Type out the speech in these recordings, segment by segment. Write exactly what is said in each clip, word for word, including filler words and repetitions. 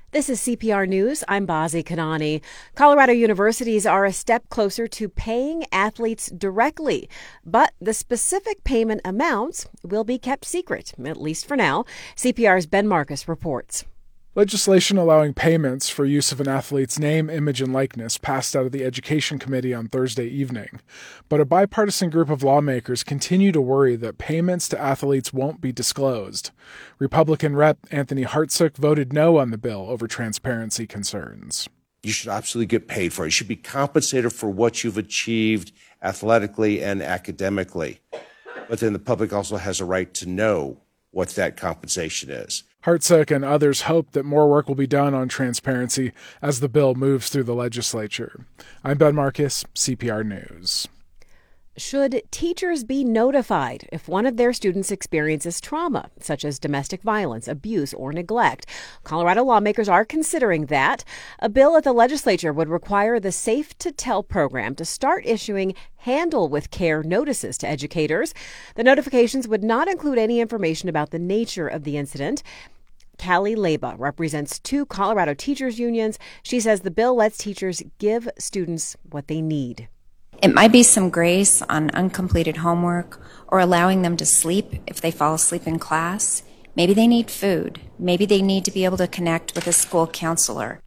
This is C P R News. I'm Bazi Kanani. Colorado universities are a step closer to paying athletes directly, but the specific payment amounts will be kept secret, at least for now. C P R's Ben Marcus reports. Legislation allowing payments for use of an athlete's name, image, and likeness passed out of the Education Committee on Thursday evening. But a bipartisan group of lawmakers continue to worry that payments to athletes won't be disclosed. Republican Representative Anthony Hartsook voted no on the bill over transparency concerns. You should absolutely get paid for it. You should be compensated for what you've achieved athletically and academically. But then the public also has a right to know what that compensation is. Hartsook and others hope that more work will be done on transparency as the bill moves through the legislature. I'm Ben Marcus, C P R News. Should teachers be notified if one of their students experiences trauma, such as domestic violence, abuse, or neglect? Colorado lawmakers are considering that. A bill at the legislature would require the Safe to Tell program to start issuing handle with care notices to educators. The notifications would not include any information about the nature of the incident. Callie Leba represents two Colorado teachers unions. She says the bill lets teachers give students what they need. It might be some grace on uncompleted homework or allowing them to sleep if they fall asleep in class. Maybe they need food. Maybe they need to be able to connect with a school counselor.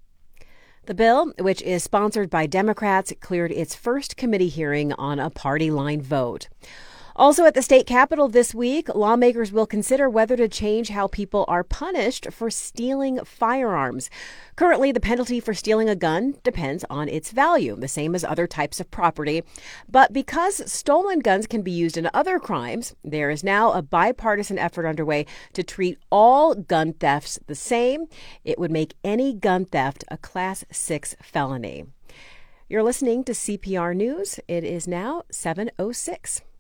The bill, which is sponsored by Democrats, cleared its first committee hearing on a party line vote. Also at the state capitol this week, lawmakers will consider whether to change how people are punished for stealing firearms. Currently, the penalty for stealing a gun depends on its value, the same as other types of property. But because stolen guns can be used in other crimes, there is now a bipartisan effort underway to treat all gun thefts the same. It would make any gun theft a Class six felony. You're listening to C P R News. It is now seven oh six.